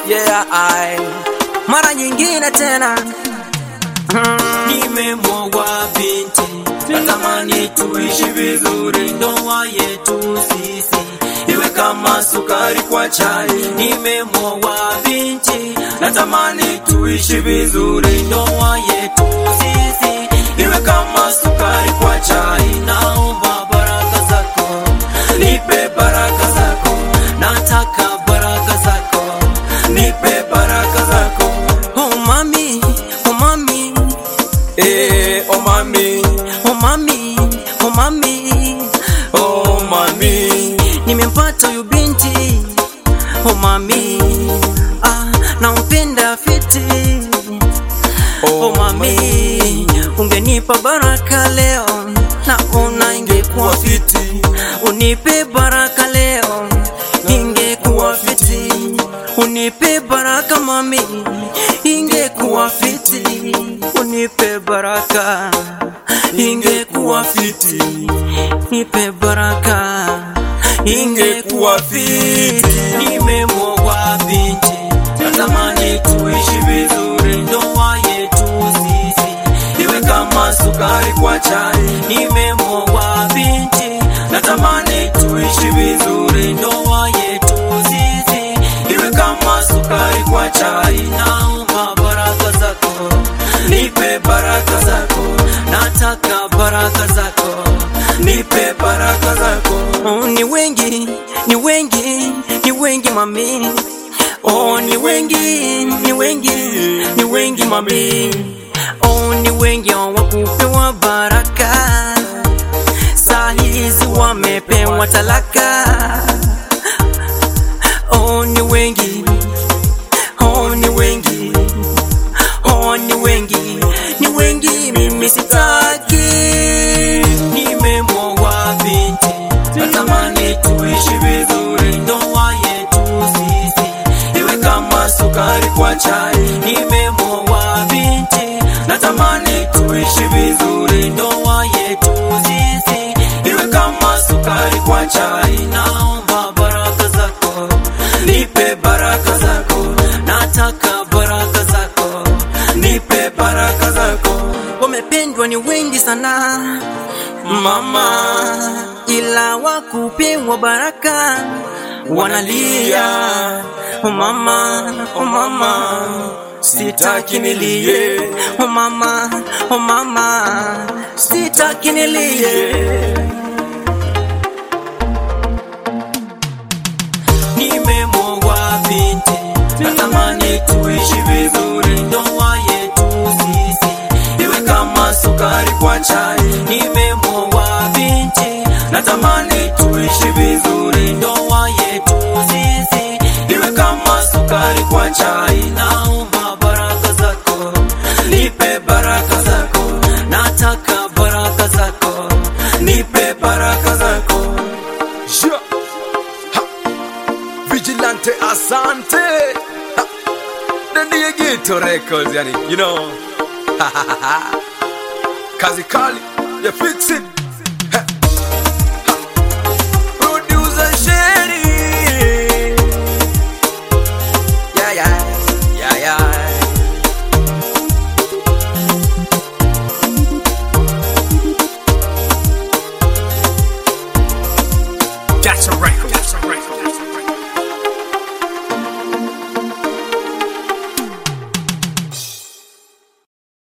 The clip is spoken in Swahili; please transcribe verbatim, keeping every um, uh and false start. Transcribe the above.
Yeah, I mara nyingine tena nimemwagwa binti, natamani tuishi vizuri, ndoa yetu sisi iwe kama sukari kwa chai. Nimemwagwa binti, natamani tuishi vizuri, ndoa yetu sisi iwe kama sukari kwa chai. Naomba baraka zako, nipe baraka zako, nataka baraka zako, nipe baraka zako. Oh mami, oh mami, Eh, oh mami, oh mami, oh mami, oh mami, nimempata huyu binti. Oh mami, ah, nampenda fiti. Oh mami, ungenipa baraka leo, naona ingekuwa fiti. Unipe baraka leo, ingekuwa fiti. Unipe baraka mami, ingekuwa fiti. Unipe baraka, ingekuwa fiti. Nipe baraka, ingekuwa fiti. nimemwagwa binti, natamani tuishi vizuri, ndoa yetu sisi iwe kama sukari kwa chai. Nimemwagwa binti, natamani tuishi vizuri, ndoa yetu sisi iwe kama sukari kwa chai. Naomba baraka zako, nipe baraka zako, nataka baraka zako, nipe baraka zako. Oh, ni wengi, ni wengi, ni wengi mami. Oh, ni wengi, ni wengi, ni wengi mami. Oh, ni wengi hawakupewa baraka, saa hizi wamepewa talaka. Oh, ni wengi, oh, ni wengi, oh, ni wengi, ni wengi, mimi sitaki. Nimemwagwa binti, natamani tuishi vizuri, ndoa yetu sisi iwe kama sukari kwa chai. Nimemwagwa binti, natamani tuishi vizuri, ndoa yetu sisi iwe kama sukari kwa chai. Naomba baraka zako, nipe baraka zako, nataka baraka zako, nipe baraka zako. Wamependwa ni wengi sana mama, ila wakupewa baraka wanalia. Oh mama, oh mama, sitaki nilie. Oh mama, oh mama, sitaki nilie. Nimemwagwa binti, natamani tuishi vizuri, ndoa yetu sisi iwe kama sukari kwa chai. Nimemwagwa binti, natamani tuishi vizuri, ndoa yetu sisi iwe kama sukari kwa chai. Naomba baraka zako, nipe baraka zako, nataka baraka zako, nipe baraka zako. Yeah. Ha. Vigilante asante. Ha. The Diegito Records, yani, you know. Kazi kali, you fix it. Ha. Ha. Producer Sherry. Yeah, yeah, yeah, yeah. That's a record.